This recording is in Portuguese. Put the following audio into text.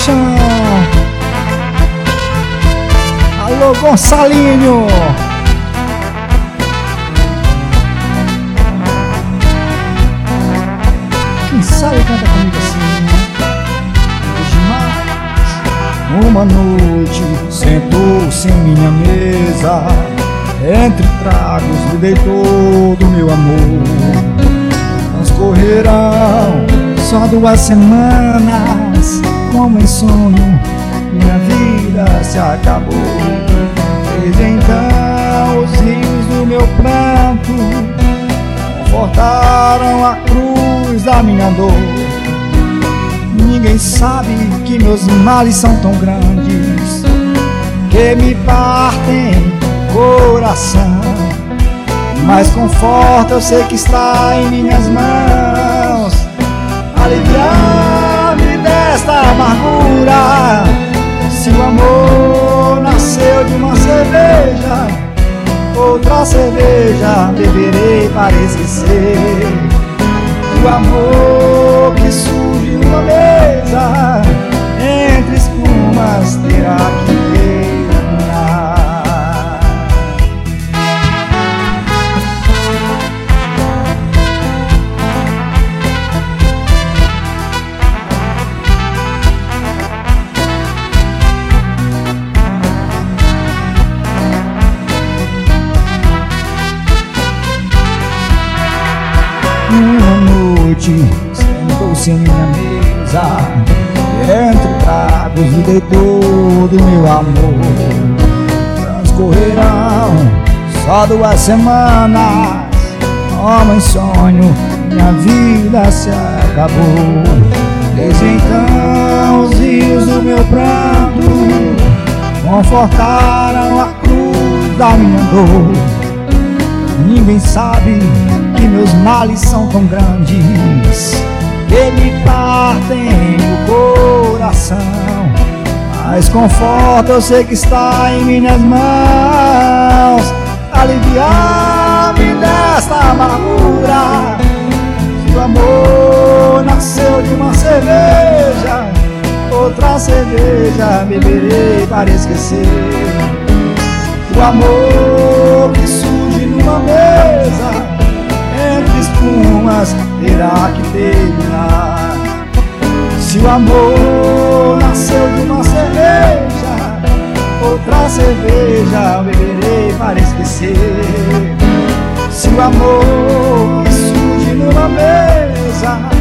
paixão. Alô, Gonçalinho. Quem sabe canta comigo assim, né? Uma noite sentou-se em minha mesa, entre tragos me deitou do meu amor. Transcorrerão só 2 semanas, como em sonho minha vida se acabou. Desde então os rios do meu pranto confortaram a cruz da minha dor. Ninguém sabe que meus males são tão grandes que me partem o coração, mas conforto eu sei que está em minhas mãos. Aliviar-me desta amargura. Se o amor nasceu de uma cerveja, outra cerveja beberei para esquecer. O amor que surge numa mesa entre espumas terá que terminar. Uma noite sentou-se em minha mesa, entre tragos me deitou do meu amor. Transcorrerão só 2 semanas, como em sonho minha vida se acabou. Desde então os rios do meu pranto confortaram a cruz da minha dor. Ninguém sabe que meus males são tão grandes que me partem o coração, mas conforto eu sei que está em minhas mãos. Aliviar-me desta amargura. Se o amor nasceu de uma cerveja, outra cerveja beberei para esquecer. O amor que surge numa mesa entre espumas terá que terminar. Se o amor nasceu de uma cerveja, outra cerveja beberei para esquecer. Se o amor que surge numa mesa